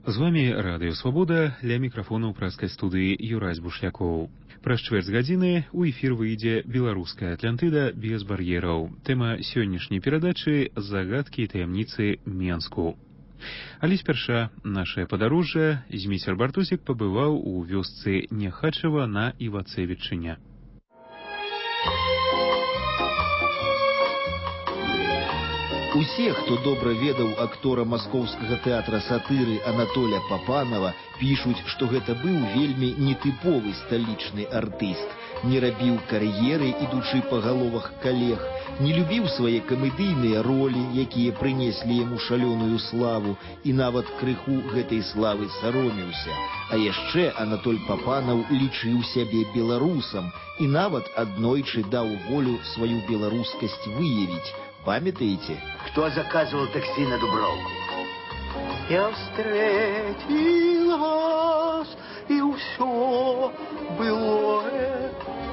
З вами Радыё Свабода, ля мікрафона ў прэскай студыі Юрась Бушлякоў. Праз чвэрць гадзіны ў эфір выйдзе беларуская Атлантыда без бар'ераў. Тэма сённяшняй перадачы загадкі і таямніцы Менску. Але спярша нашае падарожжа змейсцер Бартусік пабываў у вёсцы Няхачава на Івацэвічыне. Усе, хто добра ведаў актора маскоўскага тэатра сатыры Анатоля Папанова, пішуць, што гэта быў вельмі нетыповы сталічны артыст. Не рабіў кар'еры, ідучы па галовах калег, не любіў свае камедыйныя ролі, якія прынеслі яму шалёную славу, і нават крыху гэтай славы саромеўся. А яшчэ Анатоль Папанов лічыў сябе беларусам і нават аднойчы даў волю сваю беларускасць выявіць. Памятаете? Кто заказывал такси на Дубровку? Я встретил вас, и все былое.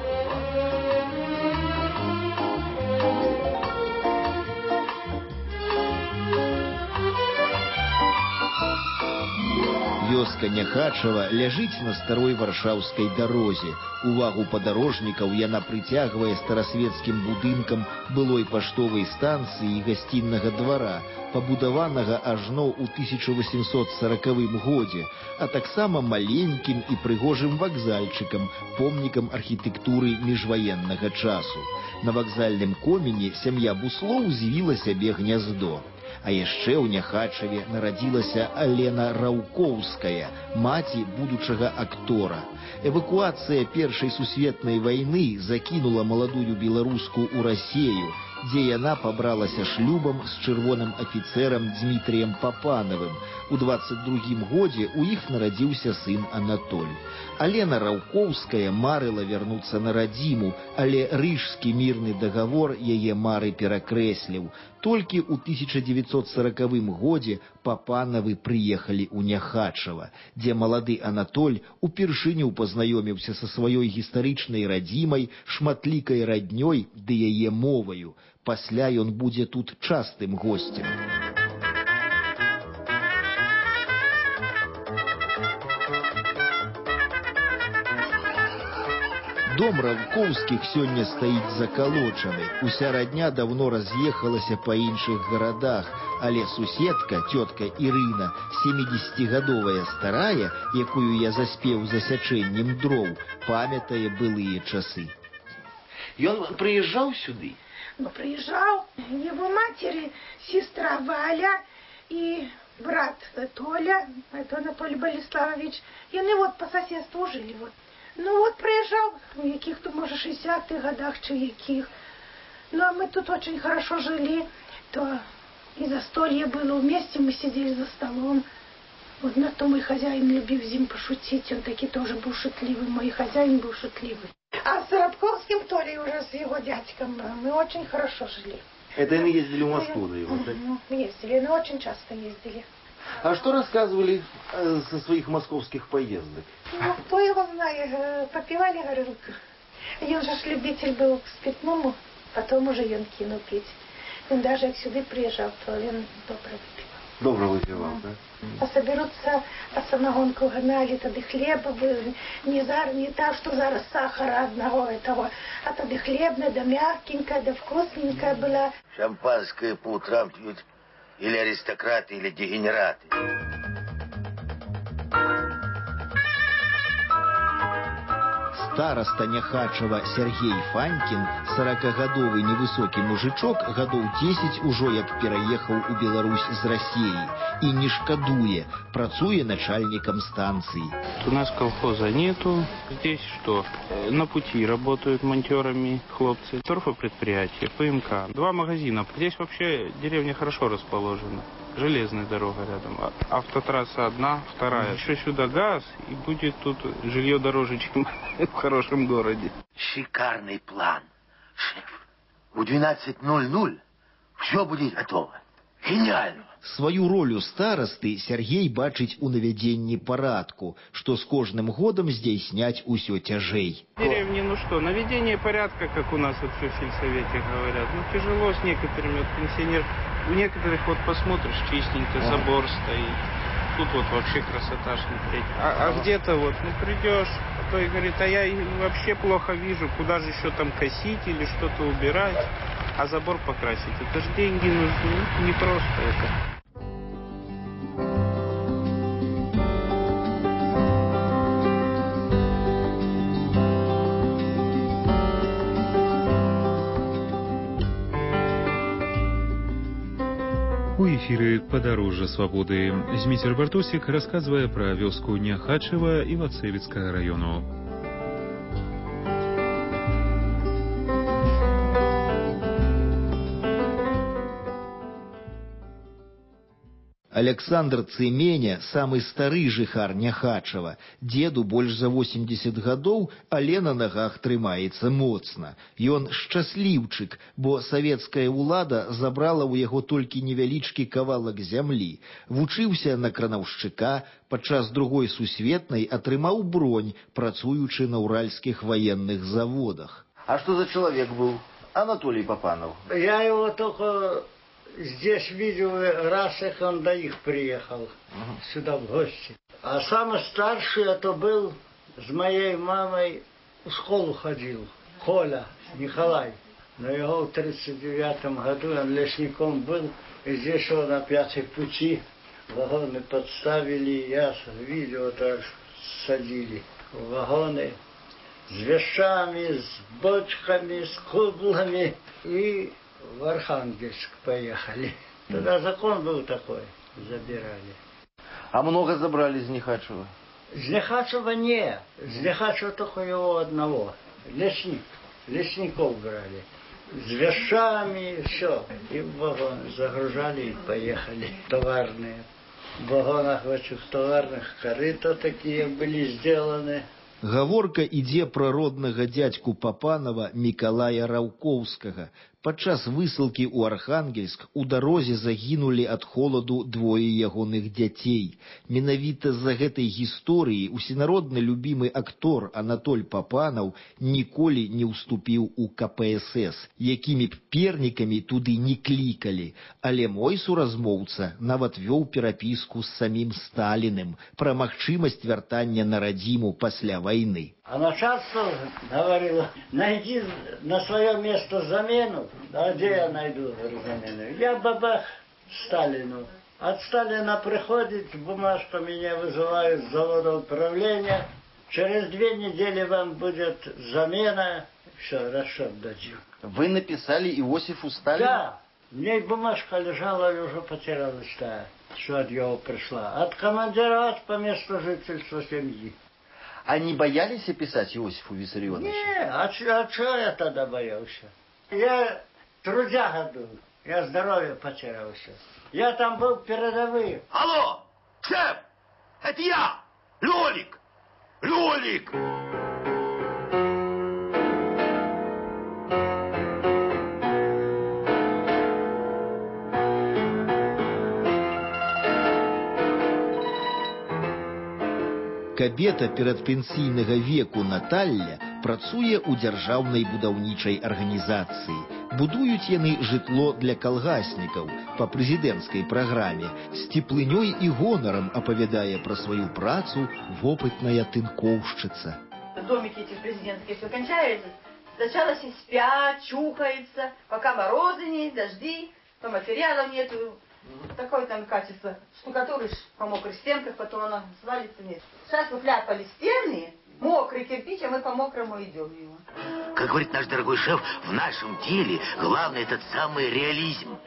Вёска Няхачава ляжыць на старой варшаўскай дарозе. Увагу падарожнікаў яна прыцягвае старасвецкім будынкам былой паштовай станцыі і гасціннага двара, пабудаванага ажно ў 1840 годзе, а таксама маленькім і прыгожым вакзальчыкам, помнікам архітэктуры міжваеннага часу. На вакзальным комені сям'я буслоў звіла сябе гняздо. А яшчэ ў Няхачаве нарадзілася Алена Раўкоўская, маці будучага актора. Эвакуацыя Першай сусветнай вайны закінула маладую беларуску ў Расею, дзе яна пабралася шлюбам з чырвоным афіцэрам Дмітрыем Папанавым. У 22-м годзе ў іх нарадзіўся сын Анатоль. Алена Раўкоўская марыла вярнуцца на радзіму, але рыжскі мірны дагавор яе мары перакрэсліў. Толькі ў 1940 годзе Папанавы прыехалі ў Няхачава, дзе малады Анатоль упершыню пазнаёміўся са сваёй гістарычнай радзімай, шматлікай раднёй ды яе моваю. Пасля ён будзе тут частым госцем. Дом Раўкоўскіх сёння стаіць закалочаны. Уся радня даўно раз'ехалася па іншых гарадах, але суседка, цётка Ірына, 70-гадовая старая, якую я заспеў засячэннем дроў, памятае былыя часы. Ён прыязджаў сюды? Ну, приезжал его матери, сестра Валя и брат Толя, это Анатолий Болеславович. И они вот по соседству жили. Вот. Ну вот приезжал, в каких-то, может, 60-х годах, чи яких. Ну, а мы тут очень хорошо жили. То и застолье было вместе, мы сидели за столом. Вот на то мой хозяин любил с ним пошутить. Он таки тоже был шутливый, мой хозяин был шутливый. А с Рабковским Толей уже, с его дядьком, мы очень хорошо жили. Это они ездили в Москву, да, его, так? Ездили, но очень часто ездили. А что рассказывали со своих московских поездок? Ну, кто его знает, попивали горілку. Он же любитель был к спиртному, потом уже он кинул пить. Он даже как сюда приезжал, то он добро выпивал. Добро выпивал, да? А соберутся, а самогонку гнали, тогда хлеба был, не так, что зараз сахара одного этого, а тогда хлебная, да мягкенькая, да вкусненькая была. Шампанское по утрам пьют или аристократы, или дегенераты. Староста Няхачава Сергей Фанькін, 40-гадовы невысокі мужичок, гадоў 10 ужо як пераехаў у Беларусь з Расеі і не шкадуе, працуе начальником станции. У нас колхоза нету. Здесь что? На пути работают монтерами хлопцы. Торфопредприятие, ПМК. 2 магазина. Здесь вообще деревня хорошо расположена. Железная дорога рядом. Автотрасса одна, вторая. Еще сюда газ, и будет тут жилье дороже, чем в хорошем городе. Шикарный план, шеф. В 12:00 все будет готово. Гениально. Сваю ролю старасты Сергей бачыць у навядзенні парадку, што з кожным годам здзяйсняць усё цяжэй. В деревне, ну что, наведение порядка, как у нас вот в сельсовете говорят, ну тяжело с некоторыми, вот пенсионер, у некоторых вот посмотришь, чистенько, забор стоит, тут вот вообще красота смотреть. А где-то вот, придешь, а то и говорит, а я вообще плохо вижу, куда же еще там косить или что-то убирать, а забор покрасить. Это же деньги нужны, не просто это. У эфіры «Падарожжа свабоды». Зміцер Бартосік расказвае пра вёску Няхачева Івацэвіцкага раёну. Александр Цыменя, самы стары жыхар Няхачева. Деду больш за 80 гадоў, але на нагах трымаецца моцна. Ён шчасліўчык, бо савецкая ўлада забрала ў яго толькі невялічкі кавалак зямлі. Вучыўся на кранаўшчыка, падчас Другой сусветнай атрымаў бронь, працуючы на уральских военных заводах. А что за человек был? Анатолий Попанов. Я его только здесь видел раз, как он до их приехал, сюда в гости. А самый старший это был, с моей мамой в школу ходил, Коля Николай. Но его в 1939 году он лесником был, и здесь он на Пятой пути вагоны подставили, я видел, так садили в вагоны с вещами, с бочками, с кублами и в Архангельск поехали. Тогда закон был такой, забирали. А много забрали из Нехачева? Из Нехачева не, из Нехачева только его одного. Лесник, лесников брали. С вещами, все. И в вагоны загружали и поехали. Товарные. В вагонах в этих товарных корыта такие были сделаны. Гаворка ідзе пра роднага дзядзьку Папанова Мікалая Раўкоўскага. Падчас высылкі ў Архангельск у дарозе загінулі ад холаду двое ягоных дзяцей. Менавіта з-за гэтай гісторыі усенародна любімы актор Анатоль Папанов ніколі не ўступіў у КПСС, якімі б пернікамі туды не клікалі. Але мой суразмоўца нават вёў перапіску з самім Сталіным пра магчымасць вяртання на радзіму пасля войны. А начальство говорило, найди на свое место замену. А где я найду замену? Я бабах Сталину. От Сталина приходит бумажка, меня вызывают с завода управления. Через 2 недели вам будет замена. Все, расчет дадим. Вы написали Иосифу Сталину? Да. Мне бумажка лежала и уже потерялась, да, что от него пришла. Откомандировать по месту жительства семьи. А не боялись писать Иосифу Виссарионовичу? Не, а что я тогда боялся? Я трудяга был, я здоровье потерялся. Я там был передовым. Алло, шеф, это я, Лёлик, Лёлик. Кабета перадпенсійнага веку Наталля працуе ў дзяржаўнай будаўнічай арганізацыі. Будуюць яны жытло для калгаснікаў па прэзідэнцкай праграме. З цеплынёй і гонарам апавядае пра сваю працу вопытная тынкоўшчыца. Домики эти президентские все кончаются. Сначала все спят, чухаются, пока морозы нет, дожди, то материалов нету. Такое там качество. Штукатуришь по мокрых стенках, потом она свалится вниз. Сейчас выкляпали стены, мокрый кирпич, а мы по мокрому идем его. Как говорит наш дорогой шеф, в нашем деле главное этот самый реализм.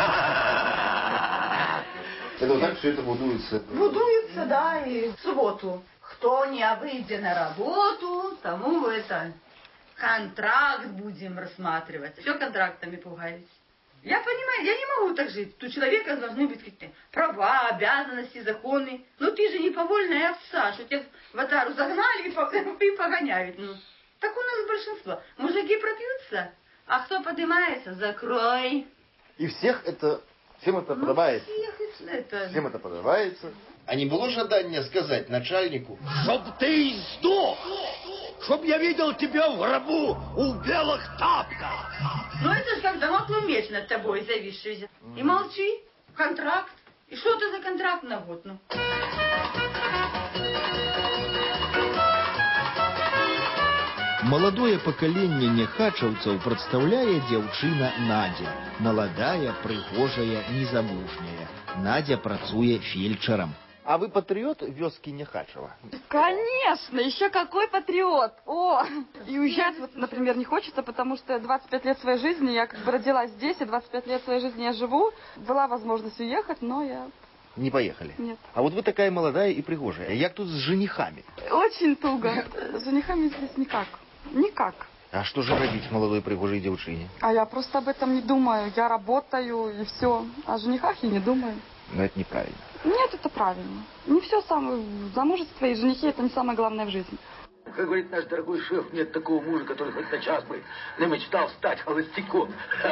Это вот так все это будуется? Будуется, да, и в субботу. Кто не выйдет на работу, тому это контракт будем рассматривать. Все контрактами пугались. Я понимаю, я не могу так жить. У человека должны быть какие-то права, обязанности, законы. Но ты же не повольная овца, что тебя в отару загнали и погоняют. Ну, так у нас большинство. Мужики пропьются, а кто поднимается, закрой. И всем это подобается? Всем это подобается. А не было жадания сказать начальнику: «Чтоб ты сдох! Чтоб я видел тебя в гробу у белых тапках!» Ну это же как дамоклов меч над тобой зависший. И молчи. Контракт. И что это за контракт на год? Ну? Маладое пакаленне няхачаўцаў прадстаўляе дзяўчына Надзя. Маладая, прыгожая, незамужняя. Надзя працуе фельчарам. А вы патриот вёски Нехачева? Конечно, еще какой патриот. О, и уезжать, вот, например, не хочется, потому что 25 лет своей жизни, я как бы родилась здесь, и 25 лет своей жизни я живу. Была возможность уехать, но я... Не поехали? Нет. А вот вы такая молодая и пригожая. Як тут с женихами? Очень туго. С женихами здесь никак. Никак. А что же робить молодой пригожей девчине? А я просто об этом не думаю. Я работаю и все. О женихах я не думаю. Но это неправильно. Нет, это правильно. Не все самое. Замужество и женихи — это не самое главное в жизни. Как говорит наш дорогой шеф, нет такого мужа, который хоть на час бы не мечтал стать холостяком.